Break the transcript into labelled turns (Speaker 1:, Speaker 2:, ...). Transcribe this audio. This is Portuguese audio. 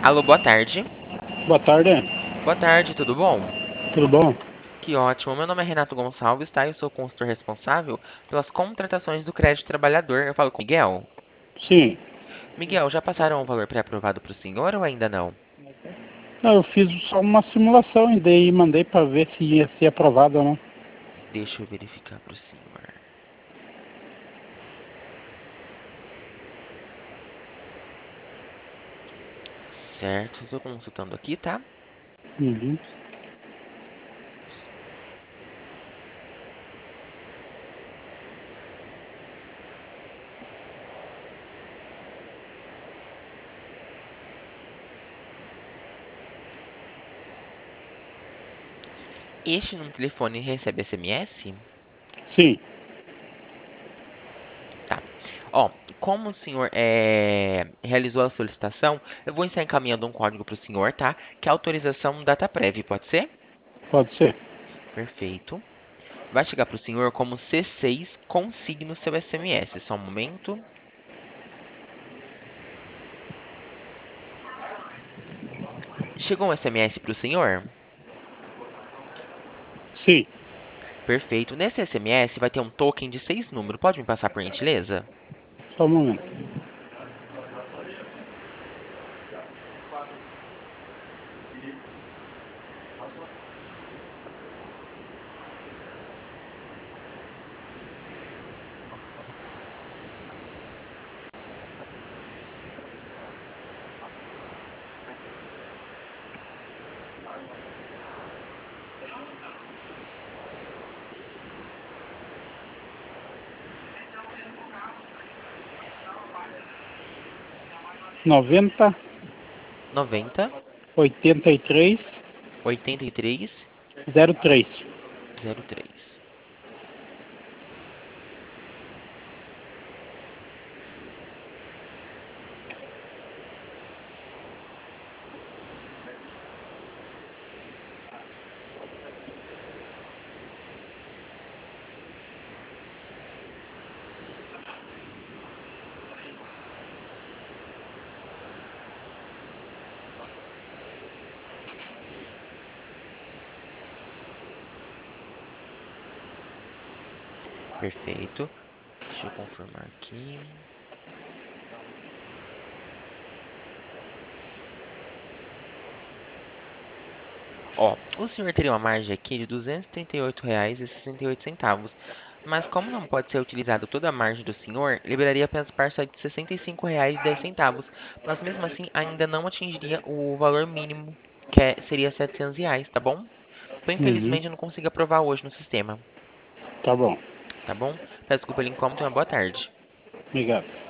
Speaker 1: Alô, boa tarde.
Speaker 2: Boa tarde,
Speaker 1: Boa tarde, tudo bom?
Speaker 2: tudo bom?
Speaker 1: Que ótimo. Meu nome é Renato Gonçalves, tá? Eu sou o consultor responsável pelas contratações do crédito trabalhador. Eu falo com o Miguel.
Speaker 2: Sim,
Speaker 1: Miguel, já passaram o valor pré-aprovado para o senhor ou ainda não?
Speaker 2: não, eu fiz só uma simulação e daí mandei para ver se ia ser aprovado ou não.
Speaker 1: Deixa eu verificar para o senhor. Certo, estou consultando aqui, tá?
Speaker 2: Uhum.
Speaker 1: Este no telefone recebe SMS?
Speaker 2: Sim,
Speaker 1: Tá. Ó, como o senhor realizou a solicitação, eu vou estar encaminhando um código para o senhor, tá? Que é autorização DataPrev, pode ser?
Speaker 2: pode ser.
Speaker 1: Perfeito. Vai chegar para o senhor como C6, consigne o seu SMS. Só um momento. Chegou um SMS para o senhor?
Speaker 2: Sim,
Speaker 1: Perfeito. Nesse SMS vai ter um token de 6 números. Pode me passar por gentileza?
Speaker 2: só um momento. 90,
Speaker 1: 90
Speaker 2: 83,
Speaker 1: 83
Speaker 2: 03.
Speaker 1: 03. Perfeito. Deixa eu confirmar aqui. Ó, o senhor teria uma margem aqui de R$ 238,68. Mas como não pode ser utilizado toda a margem do senhor, liberaria apenas parcela de R$ 65,10. Mas mesmo assim, ainda não atingiria o valor mínimo, seria R$ 700, tá bom? Então,
Speaker 2: Uhum.
Speaker 1: infelizmente, eu não consigo aprovar hoje no sistema,
Speaker 2: Tá bom,
Speaker 1: tá bom? Peço desculpa pelo incômodo e uma boa tarde.
Speaker 2: obrigado.